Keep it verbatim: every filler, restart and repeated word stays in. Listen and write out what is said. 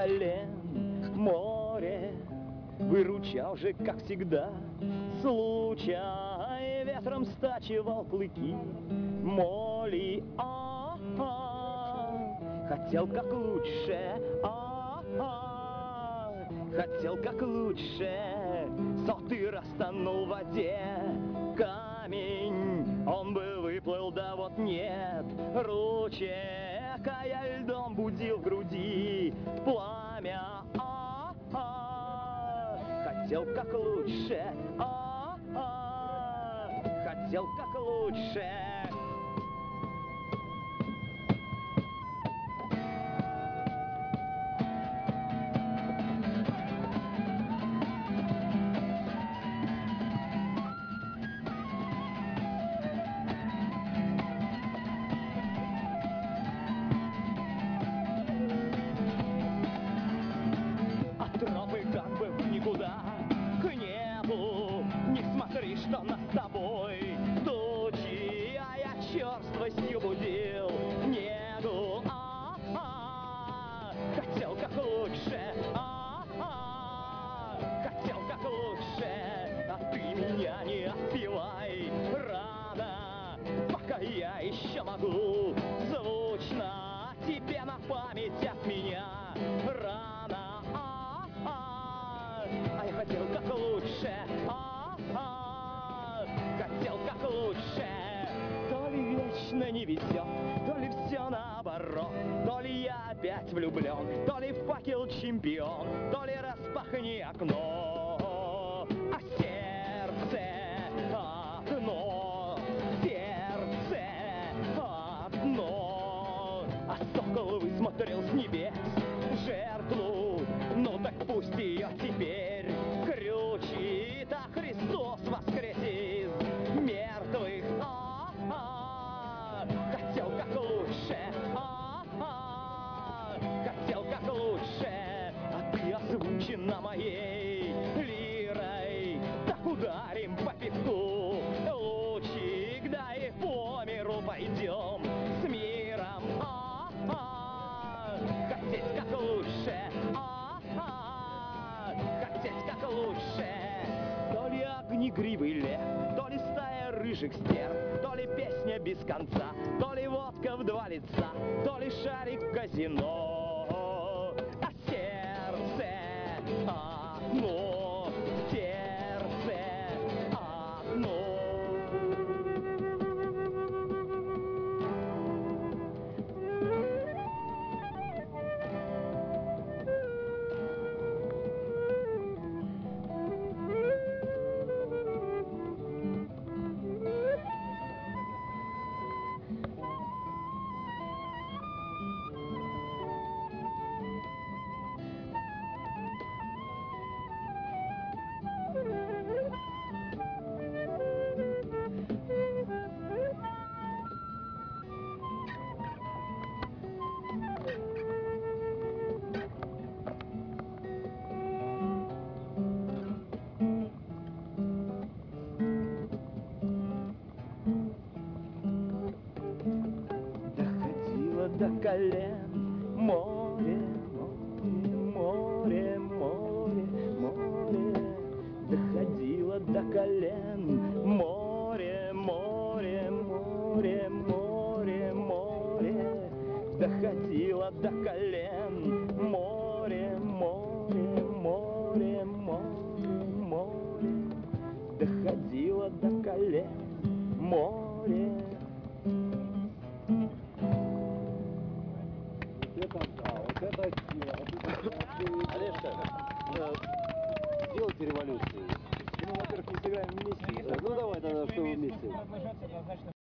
колен. Море выручал же, как всегда, случай ветром стачивал клыки. Моли, а-а, хотел как лучше, а-а, хотел как лучше, сотый раз тонул в воде. Камень, он бы выплыл, да вот нет ручек, а я льдом будил в груди пламя, а-а, хотел как лучше, а-а, хотел как лучше. Тропы как бы в никуда, к небу. Не смотри, что нас с тобой тучи, а я черствостью будил негу. А-а, хотел как лучше, а-а, хотел как лучше, а ты меня не отпевай рано, пока я еще могу звучно тебе на память от меня рано. А я хотел как лучше, а-а, хотел как лучше. То ли вечно не везет, то ли все наоборот, то ли я опять влюблен, то ли факел чемпион, то ли распахни окно, а сердце одно, сердце одно. А сокол высмотрел с небес жертву, ну так пусть ее теперь крючит, а Христос воскрес из мертвых. А-а, хотел как лучше, а-а, хотел как лучше, а ты озвучена моей лирой. Так ударим по пивку лучик, да и по миру пойдем с миром. А-а, хотеть как лучше, а-а, хотеть как лучше. То ли огнегривый лев, то ли стая рыжих стерв, то ли песня без конца, то ли водка в два лица, то ли шарик в казино. А сердце одно, сердце одно. Доходило до колен море, море, море, море, доходило до колен море, море, море, море, море, доходило до колен море, море, море, море, море, доходило до колен море. Это, да, вот это Олежка, сделайте революцию. Ну, во-первых, не сыграем вместе. Ну давай тогда, что вместе.